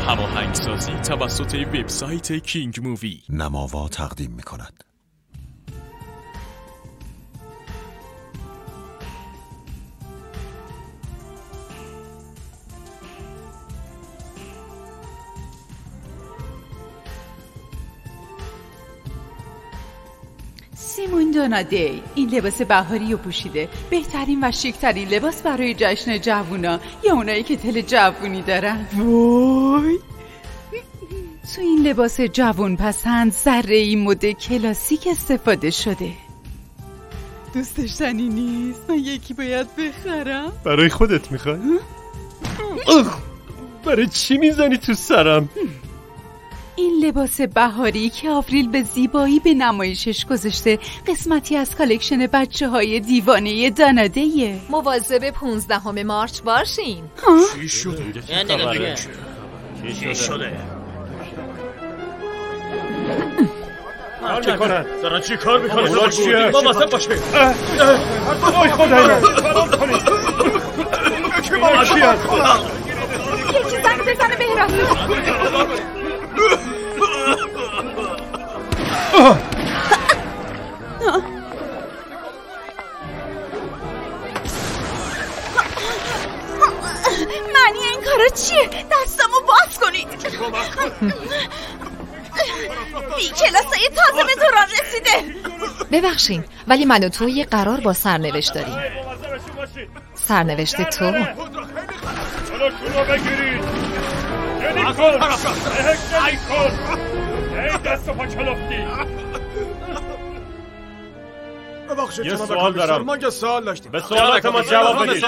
هماهنگسازی توسط وبسایت کینگ مووی نماوا تقدیم می‌کند. سیمون دونادی این لباس بهاری رو پوشیده. بهترین و شیکترین لباس برای جشن جوونا یا اونایی که دل جوونی دارن. وای تو این لباس جوون پسند ذره‌ای مد کلاسیک استفاده شده. دوست داشتنی نیست؟ من یکی باید بخرم. برای خودت میخوای؟ برای چی میزنی تو سرم؟ این لباس بهاری که آوریل به زیبایی به نمایشش گذاشته قسمتی از کالکشن بچه‌های دیوانه داناده‌ایه. مواظب 15 مارچ باشین. چی شده؟ چی شده؟ چه کنن؟ دارن چی کار میکنن؟ اونا چیه؟ ما واسه باشه وای خدای من یکی زنگ بزنه بهراز. معنی این کارا چیه؟ دستمو باز کنید. بی کلاسای تازه به دوران رسیده. ببخشین ولی من و تو یه قرار با سرنوشت داریم. سرنوشت تو؟ یه سوال دارم. ما که سوال داشتیم. به سوالات ما جواب بدید.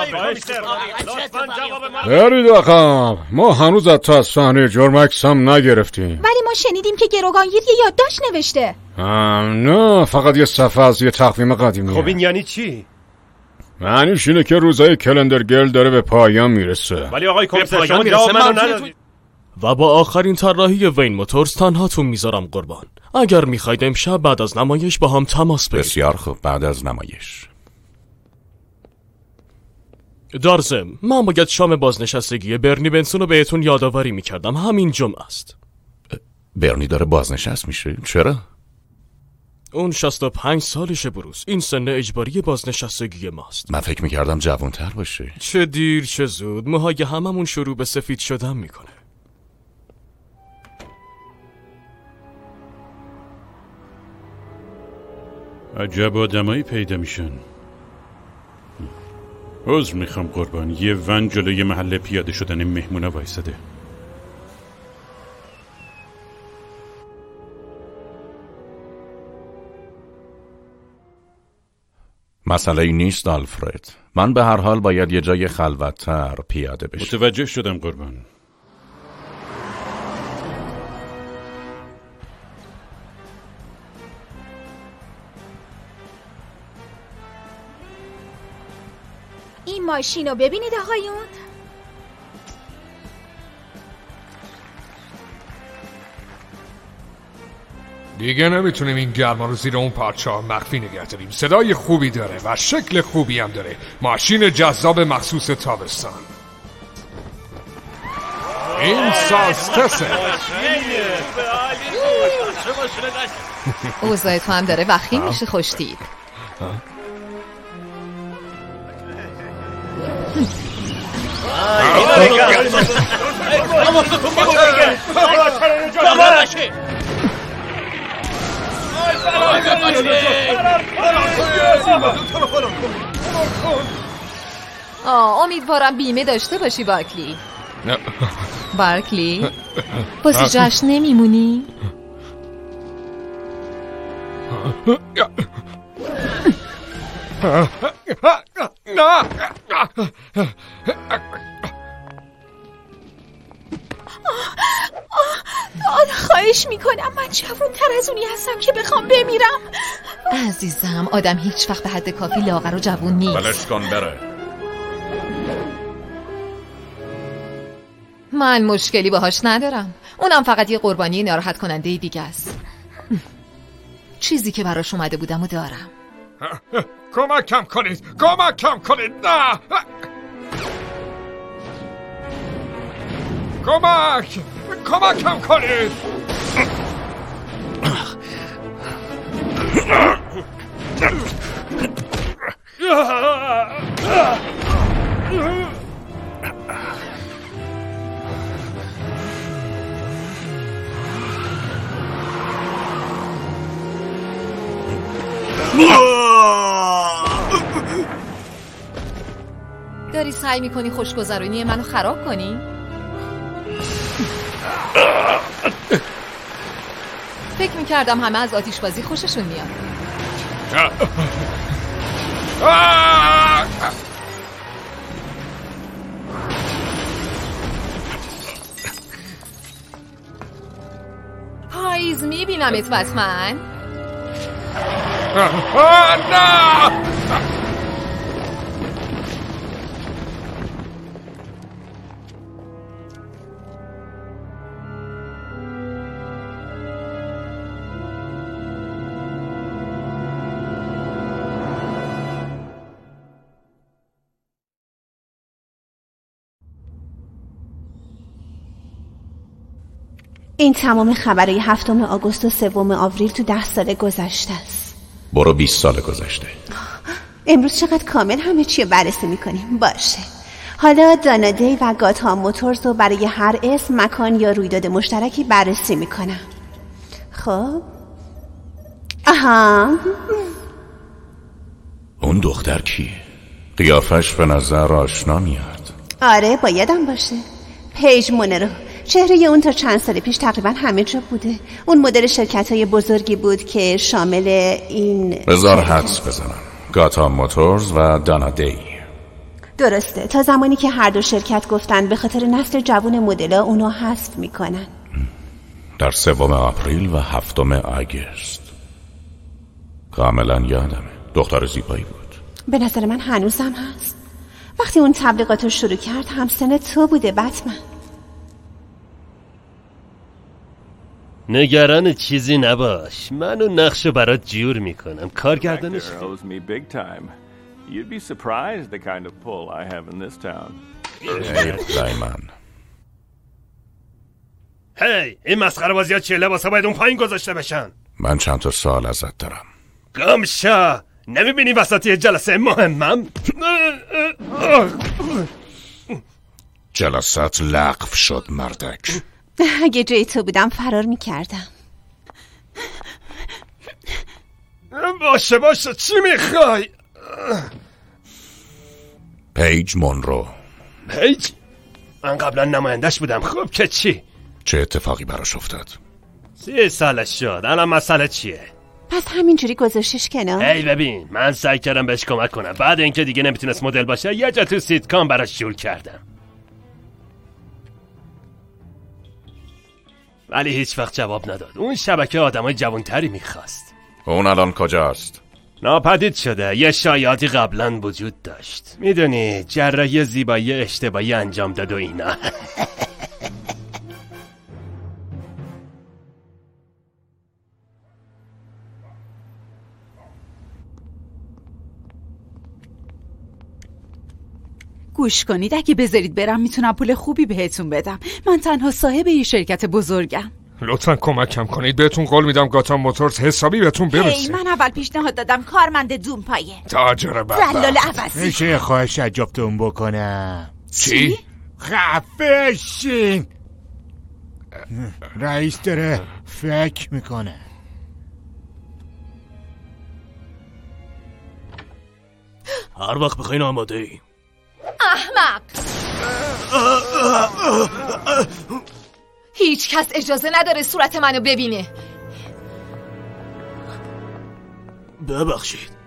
برید آقا، ما هنوز حتی از صحنه جرم عکسم نگرفتیم. ولی ما شنیدیم که گروگانگیر یه یادداشت نوشته. نه فقط یه صفحه از یه تقویم قدیمیه. خب این یعنی چی؟ معنیش اینه که روزای کلندر گرل داره به پایان میرسه. ولی آقای کمیسر شما جواب منو ندادید. و با آخرین طراحی وین موتورز تنهاتون میذارم قربان. اگر میخواید امشب بعد از نمایش با هم تماس بگیرید. بسیار خوب، بعد از نمایش. در ضمن من باید شام بازنشستگی برنی بنسون رو بهتون یادآوری میکردم. همین جمعه است. برنی داره بازنشست میشه؟ چرا؟ اون 65 سالشه بروس. این سن اجباری بازنشستگی ماست. من فکر میکردم جوانتر باشه. چه دیر چه زود موهای هممون شروع به سفید شدن میکنه. عجب آدمایی پیدا میشن. عذر میخوام قربان، یه ون جلوی محل پیاده شدن مهمونا وایساده. مسئله ای نیست آلفرد. من به هر حال باید یه جای خلوت‌تر پیاده بشم. متوجه شدم قربان. این ماشین رو ببینید آقایون. دیگه نمیتونیم این گرما رو زیر اون پارچه ها مخفی نگه داریم. صدای خوبی داره و شکل خوبی هم داره. ماشین جذاب مخصوص تابستان. این سالستسه. اوضاع تو هم داره وخیم میشه خوشتید. امیدوارم بیمه داشته باشی بارکلی. بارکلی واسه جشن نمیمونی؟ نه خواهش میکنم، من جوان‌تر از اونی هستم که بخوام بمیرم. عزیزم آدم هیچ وقت به حد کافی لاغر و جوون نیست. بلش کن بره. من مشکلی باهاش ندارم. اونم فقط یه قربانی ناراحت کننده دیگه است. چیزی که براش اومده بودم و دارم. کمکم کنید. نه کمکم کنید. داری سعی میکنی خوشگذرونی منو خراب کنی؟ فکر میکردم همه از آتیشبازی خوششون میاد. پاییز میبینمت بتمن. نه! این تمام خبرهای 7 آگوست و 3 آوریل تو 10 سال گذشته است. برو 20 سال گذشته. امروز چقدر کامل همه چی رو بررسی میکنیم. باشه، حالا دانا دی و گاتام موتورز رو برای هر اسم، مکان یا رویداد مشترکی بررسی میکنم. خب آها، اون دختر کیه؟ قیافش به نظر آشنا میاد. آره بایدم باشه. پیج مونرو. چهره اون تا چند سال پیش تقریبا همه جا بوده. اون مدل شرکت‌های بزرگی بود که شامل این بذار حدس بزنم، گاتام موتورز و دانا دی. درسته، تا زمانی که هر دو شرکت گفتن به خاطر نسل جوان مدل‌ها اونو حذف میکنن. در 3 آپریل و 7 آگوست. کاملا یادمه، دختر زیبایی بود. به نظر من هنوزم هست. وقتی اون تبلیغات رو شروع کرد همسن تو بوده بتمن. نگران چیزی نباش، من اون نقشو برات جور میکنم. کارگردانش هی، این مسخره بازی‌ها چیه؟ لباسا باید اون پایین گذاشته بشن. من چند تا سوال ازت دارم. گمشا، نمیبینی وسط یه جلسه مهمم؟ جلسات لغو شد مردک. اگه جای تو بودم فرار میکردم. باشه چی میخوای؟ پیج مونرو. پیج؟ من قبلا نمایندش بودم. خوب که چی؟ چه اتفاقی براش افتاد؟ 30 سالش شد. الان مسئله چیه؟ پس همینجوری گذاشتش کنار؟ ای ببین، من سعی کردم بهش کمک کنم. بعد اینکه دیگه نمیتونست مدل باشه یه جا تو سیتکام براش جور کردم، ولی هیچ وقت جواب نداد. اون شبکه آدمای جوانتری میخواست. اون الان کجاست؟ ناپدید شده. یه شایعاتی قبلا وجود داشت، میدونی، جراحی زیبایی اشتباهی انجام داد و اینا. گوش کنید، اگه بذارید برم میتونم پول خوبی بهتون بدم. من تنها صاحب یه شرکت بزرگم. لطفا کمکم کنید، بهتون قول میدم گاتام موتورز حسابی بهتون برسه. من اول پیشنهاد دادم کارمند دون پایه. تاجر دلال عوضی. میشه خواهش جفتون بکنم؟ چی؟ خفه شین. رئیس داره فکر میکنه. هر وقت بخواین آماده ای. احمق! هیچ کس اجازه نداره صورت منو ببینه. ببخشید.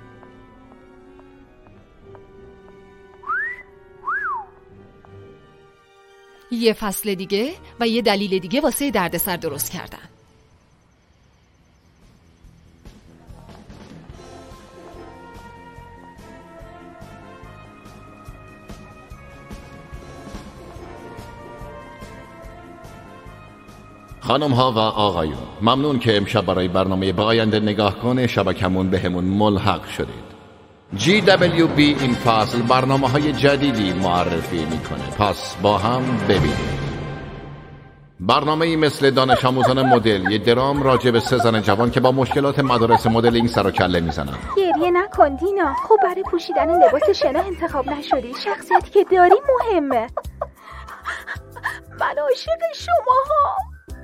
یه فصل دیگه و یه دلیل دیگه واسه دردسر درست کردن. خانم ها و آقایون، ممنون که امشب برای برنامه با آینده نگاه کن شبکمون بهمون ملحق شدید. GWB این فصل برنامه های جدیدی معرفی میکنه، پس با هم ببینید. برنامه‌ای مثل دانش آموزان مدل، یه درام راجع به 3 زن جوان که با مشکلات مدارس مدلینگ سر و کله میزنن. گریه نکن دینا. خب برای پوشیدن لباس شنا انتخاب نشدی. شخصیتی که داری مهمه. من عاشق شماها.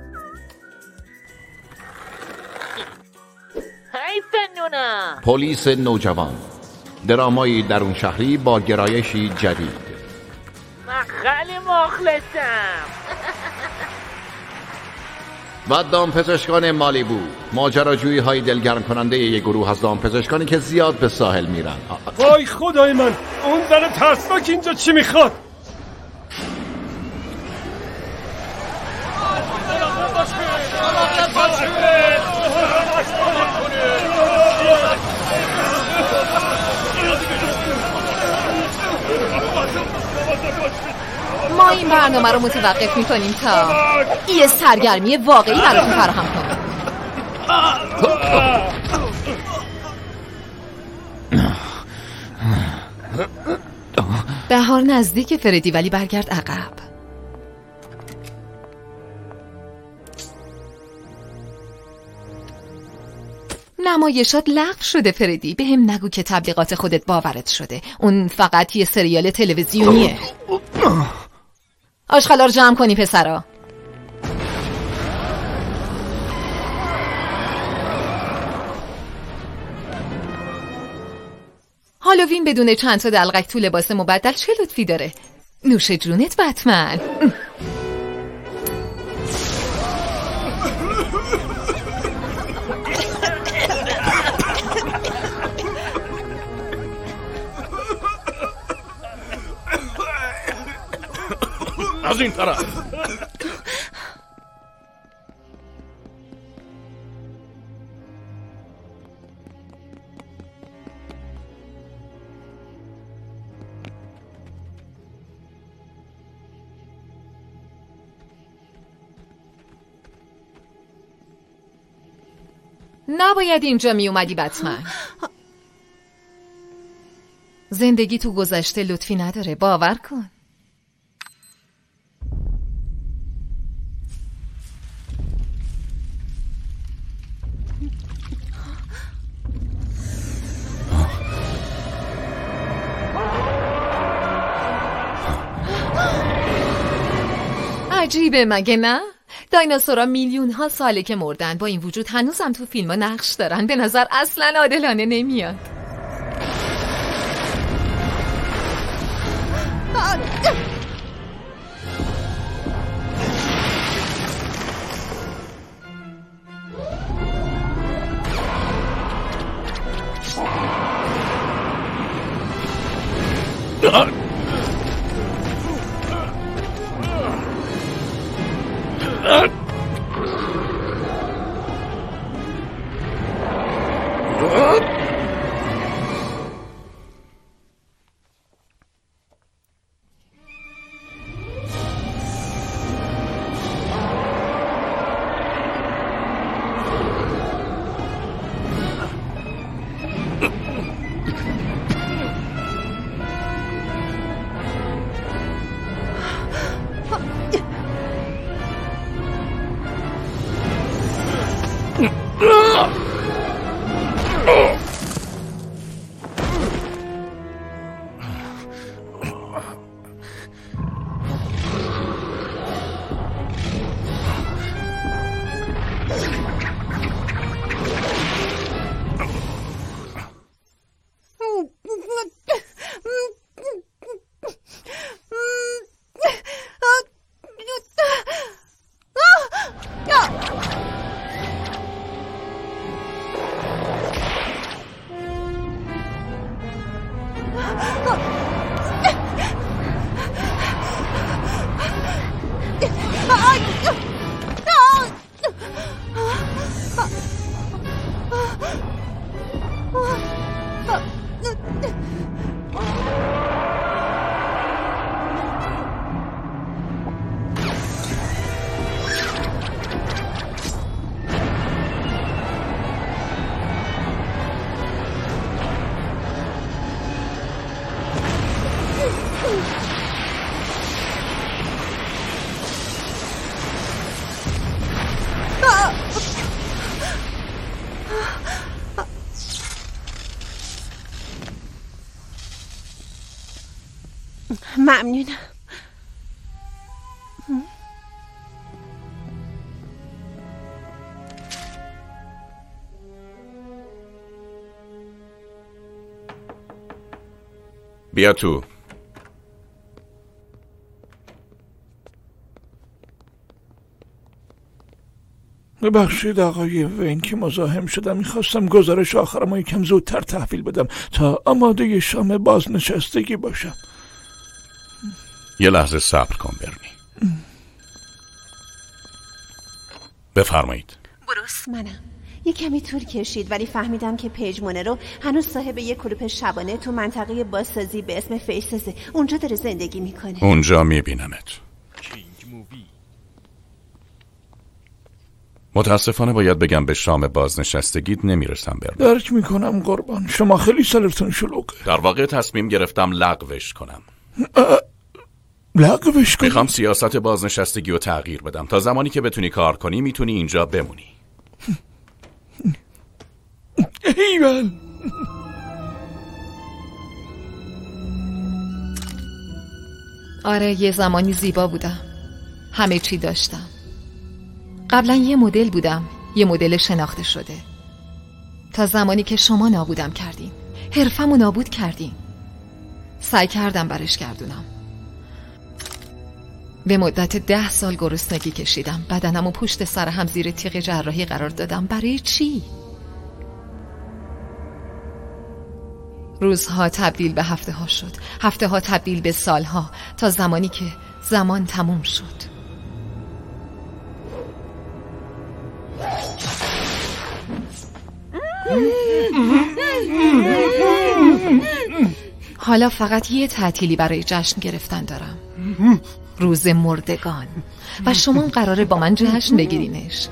حیفنونا. پلیس نوجوان، درامایی درون شهری با گرایشی جدید. من خیلی مخلصم. و دامپزشکان مالیبو، ماجراجویی های دلگرم کننده یک گروه از دامپزشکانی که زیاد به ساحل میرن. وای خدای من، اون زن ترسناک اینجا چی میخواد؟ ما این برنامه رو متوقف میکنیم تا یه سرگرمی واقعی براتون فراهم کنیم. بهار نزدیک فردی، ولی برگرد عقب. نمایشات لغو شده فردی. به هم نگو که تبلیغات خودت باورت شده. اون فقط یه سریال تلویزیونیه. آشغالا رو جمع کنی پسرا. هالووین بدون چند تا دلقک تو لباس مبدل چه لطفی داره؟ نوش جونت بتمن. از این طرف. نباید اینجا می اومدی بتمن. زندگی تو گذشته لطفی نداره، باور کن. عجیبه مگه نه؟ دایناسورها میلیون ها ساله که مردن، با این وجود هنوزم تو فیلم ها نقش دارن. به نظر اصلا عادلانه نمیاد. ممنونم. بیا تو. ببخشید آقای وین که مزاحم شدم. میخواستم گزارش آخرمو یکم زودتر تحویل بدم تا آماده شام بازنشستگی باشم. یه لحظه صبر کن برنی. بفرمایید. بروس منم. یه کمی طول کشید ولی فهمیدم که پیج مونرو هنوز صاحب یه کلوپ شبانه تو منطقه بازسازی به اسم فیسزه. اونجا داره زندگی میکنه. اونجا میبینمت. متاسفانه باید بگم به شام بازنشستگیت نمیرسم برنی. درک میکنم قربان، شما خیلی سرتون شلوغه. در واقع تصمیم گرفتم لغوش کنم. لغوش کنی؟ میخوام سیاست بازنشستگی رو تغییر بدم. تا زمانی که بتونی کار کنی میتونی اینجا بمونی. ایول. آره، یه زمانی زیبا بودم. همه چی داشتم. قبلا یه مدل بودم، یه مدل شناخته شده. تا زمانی که شما نابودم کردین، حرفمو نابود کردین. سعی کردم برش گردونم. به مدت 10 سال گرسنگی کشیدم. بدنمو پشت سر هم زیر تیغ جراحی قرار دادم. برای چی؟ روزها تبدیل به هفته ها شد، هفته ها تبدیل به سالها، تا زمانی که زمان تموم شد. حالا فقط یه تعطیلی برای جشن گرفتن دارم، روز مردگان، و شما قراره با من جشن بگیرینش.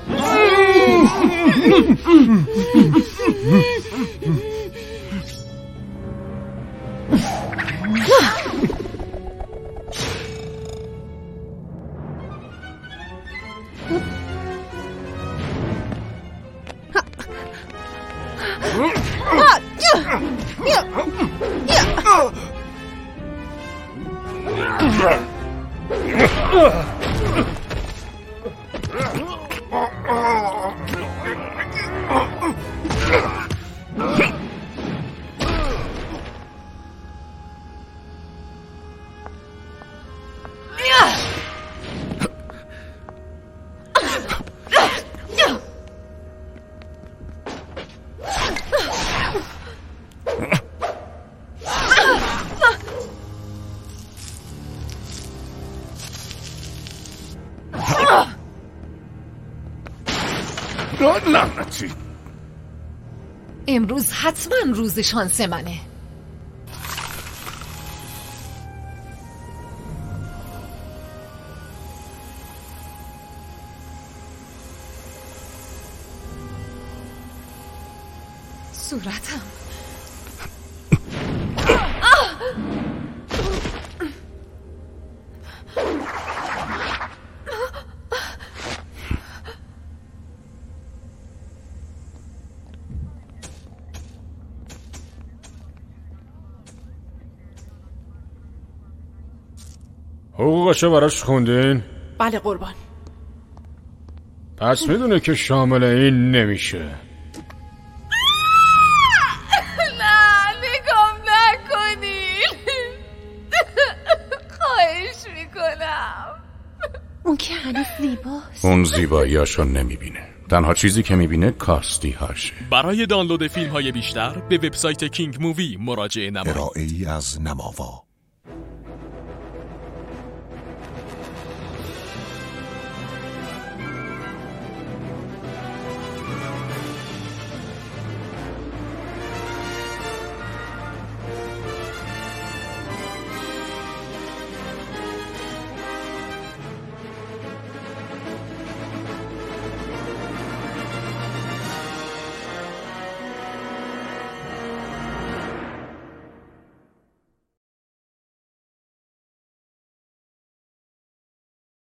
لعنتی. امروز حتما روز شانس منه. صورتم. حقوقشو براش خوندین؟ بله قربان. پس میدونه که شامل این نمیشه. نه نگام نکنین. خواهش میکنم. اون که هنوز زیباست. اون زیباییاشو نمیبینه. تنها چیزی که میبینه کاستی هاشه. برای دانلود فیلم های بیشتر به وبسایت کینگ مووی مراجعه نمایید. ارائه‌ای از نماوا.